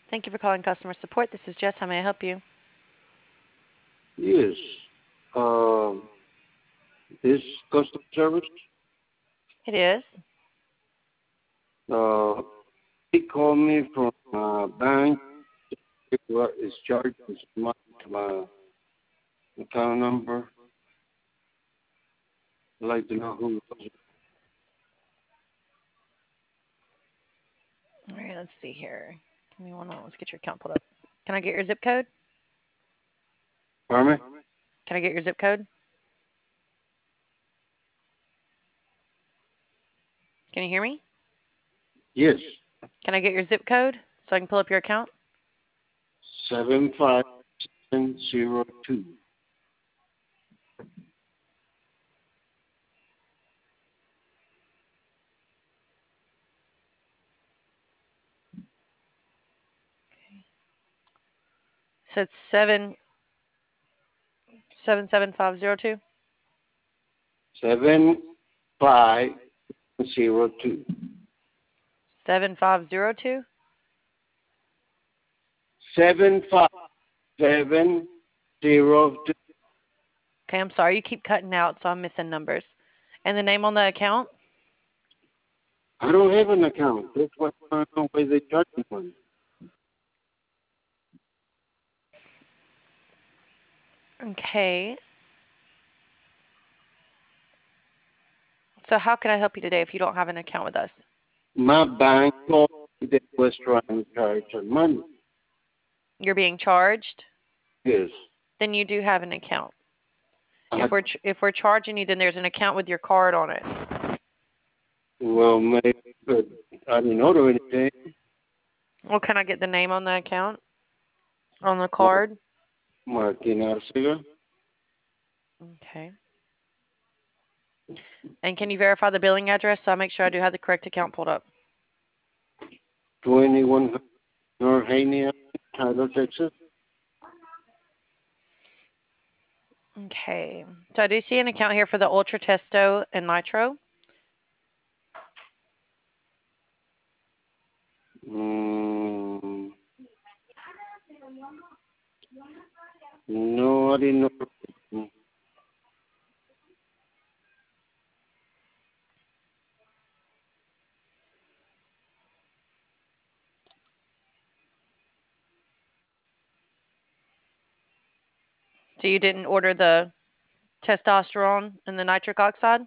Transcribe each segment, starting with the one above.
Thank you for calling customer support. This is Jess. How may I help you? Yes. Um, this customer service, It is. uh, he called me from bank. What is charged my account number? I'd like to know who it was. All right, let's see here. Give me one moment. Let's get your account pulled up. Can I get your zip code? Pardon me? Can I get your zip code? Can you hear me? Yes. Can I get your zip code so I can pull up your account? 75702. So it's 77502. 7502. 7502. 75702. Okay, I'm sorry. You keep cutting out, so I'm missing numbers. And the name on the account? I don't have an account. That's what I don't know why they charge me money. Okay. So how can I help you today if you don't have an account with us? My bank told me they was trying to charge some money. You're being charged? Yes. Then you do have an account. I, If we're charging you, then there's an account with your card on it. well, maybe, but I didn't order anything. Well, can I get the name on the account? On the card? Martin Arcega, Okay. And can you verify the billing address so I make sure I do have the correct account pulled up? 21 North Haney, Tyler, Texas. Okay. So I do see an account here for the Ultra Testo and Nitro. Mm, no, I didn't know. So you didn't order the testosterone and the nitric oxide?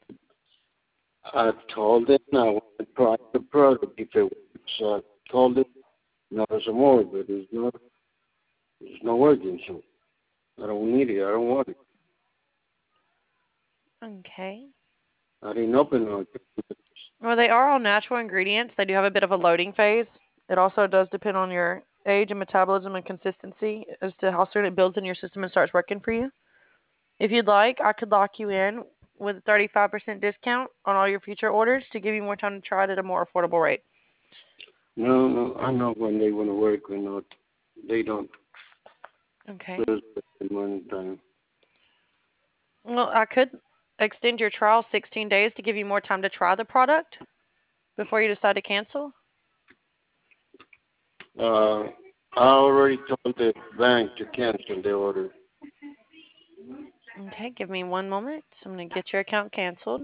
I told them I want to try the product if it works. So I told them no some more, but it's not working. So I don't need it. I don't want it. Okay. I didn't open it. Well, they are all natural ingredients. They do have a bit of a loading phase. It also does depend on your age and metabolism and consistency as to how soon it builds in your system and starts working for you. If you'd like, I could lock you in with a 35% discount on all your future orders to give you more time to try it at a more affordable rate. No, I know when they want to work or not. They don't. Okay. Just one time. Well, I could extend your trial 16 days to give you more time to try the product before you decide to cancel. I already told the bank to cancel the order. Okay, give me one moment. I'm going to get your account canceled.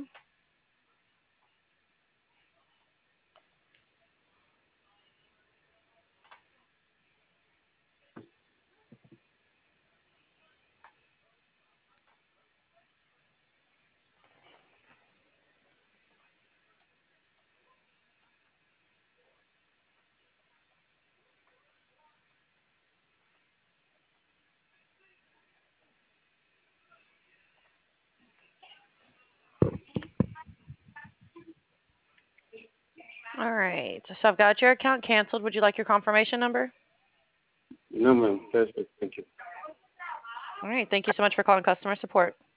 All right. So I've got your account canceled. Would you like your confirmation number? No, ma'am. Perfect. Thank you. All right. Thank you so much for calling customer support.